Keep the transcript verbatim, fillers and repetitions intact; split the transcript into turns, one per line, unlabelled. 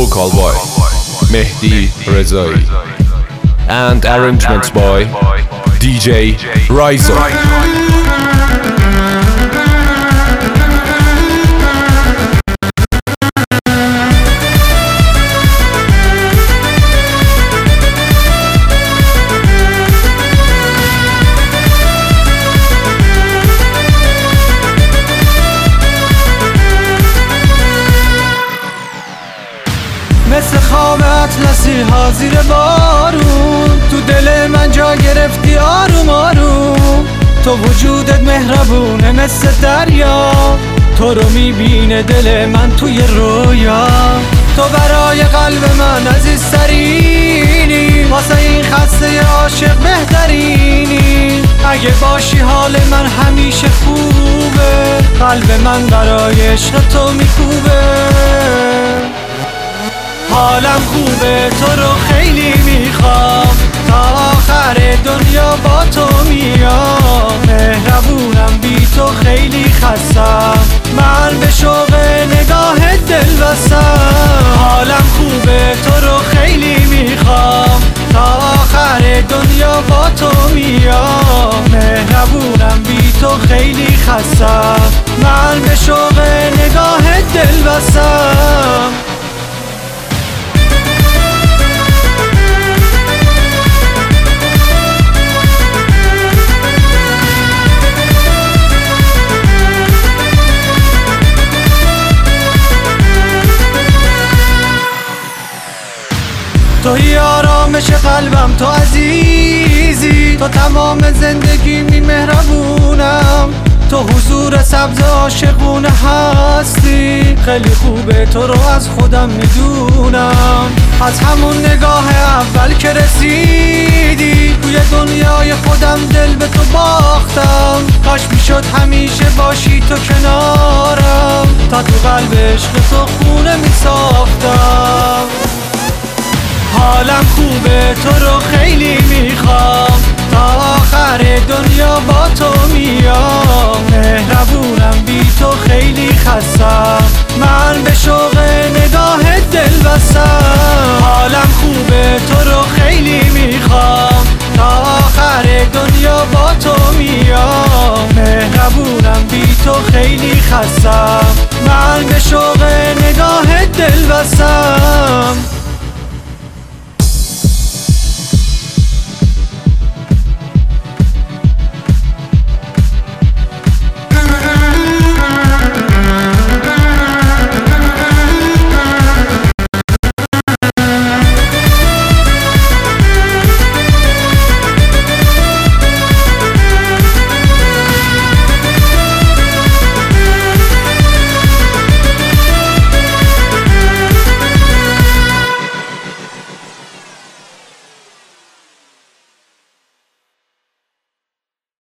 vocal by Mehdi Rezai and arrangements by D J Rizo.
مثل خواب اطلسی ها زیر بارون، تو دل من جا گرفتی آروم آروم. تو وجودت مهربونه مثل دریا، تو رو میبینه دل من توی رویا. تو برای قلب من عزیزترینی، واسه این خسته عاشق بهترینی. اگه باشی حال من همیشه خوبه، قلب من برای عشق تو میکوبه. حالم خوبه، تو رو خیلی میخوام، تا آخر دنیا با تو میام. مهربونم بی تو خیلی خستم، من به شوق نگاه دل بستم. حالم خوبه، تو رو خیلی میخوام، تا آخر دنیا با تو میام. مهربونم بی تو خیلی خستم، من به شوق نگاه دل بستم. توی آرامش قلبم، تو عزیزی، تو تمام زندگی می مهربونم. تو حضور سبز عاشقونه هستی، خیلی خوبه تو رو از خودم میدونم. از همون نگاه اول که رسیدی، توی دنیای خودم دل به تو باختم. کاش میشد همیشه باشی تو کنارم، تا تو قلب عشق تو خونه میساختم. حالم خوبه، تو رو خیلی میخوام، تا آخر دنیا با تو میام. مهربونم بی تو خیلی خستم، من به شوق نگاه دل بستم. حالم خوبه، تو رو خیلی میخوام، تا آخر دنیا با تو میام. مهربونم بی تو خیلی خستم، من به شوق نگاه دل بستم.